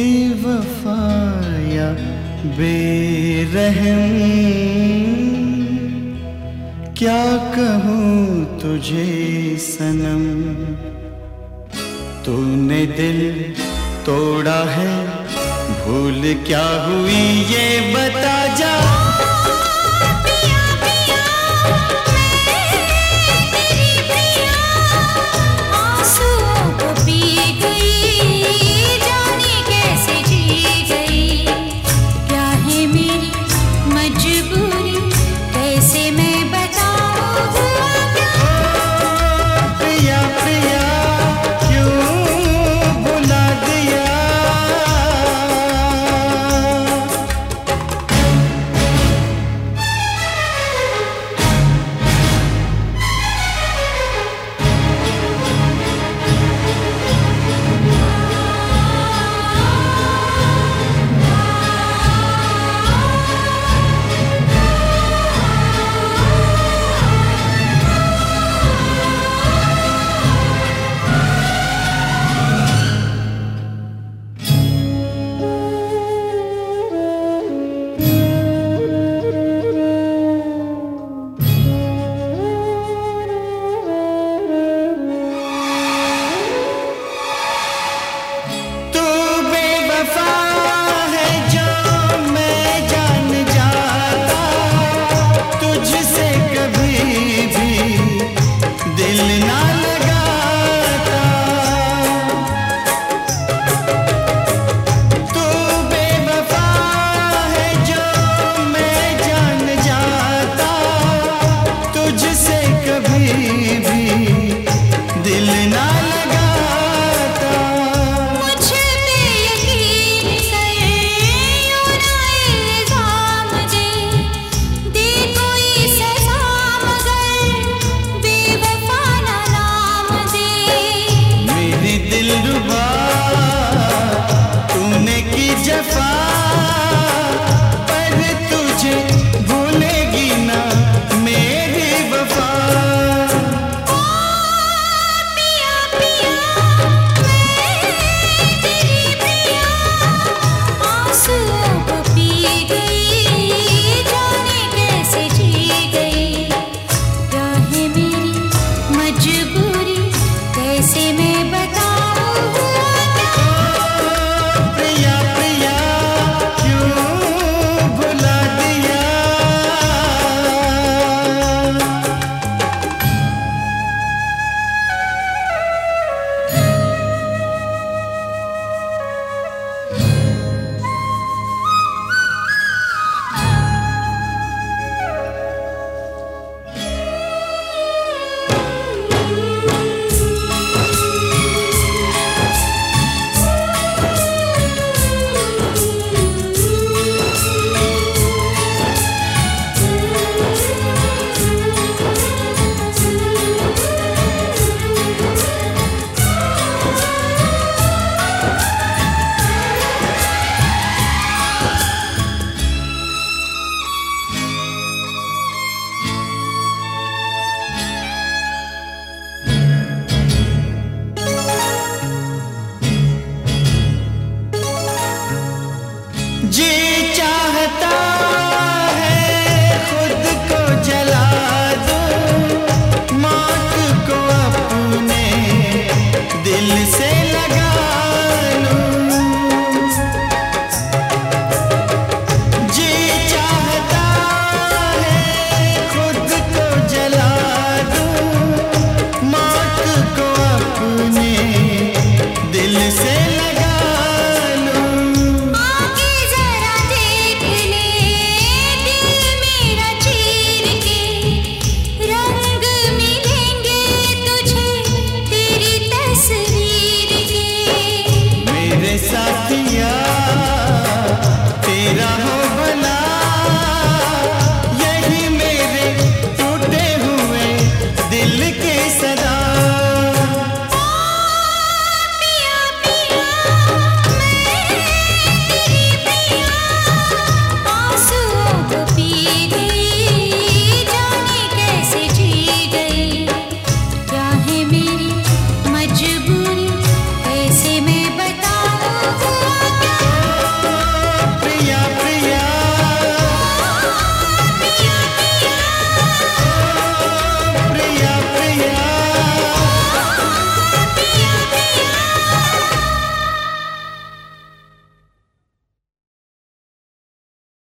बेवफा या बेरहम, क्या कहूँ तुझे सनम। तूने दिल तोड़ा है, भूल क्या हुई ये बता जा। पिया पिया मैं तेरी पिया, आंसुओं को पी गई, जाने कैसे जी गई। क्या है मेरी मजबूरी, कैसे मैं बताऊं हुआ क्या। प्रिया प्रिया क्यों बुला दिया। तूने की जफा पर तुझे भूलेगी ना मेरी वफा। पिया पिया मैं तेरी पिया, आंसुओं को पी गई, जाने कैसे जी गई। क्या है मेरी मजबूरी, कैसे मैं बताऊं। जी चाहता है खुद को जला दूं, मौत को अपने दिल से लगा लूं। जी चाहता है खुद को जला दूं, मौत को अपने दिल से लगा। साथिया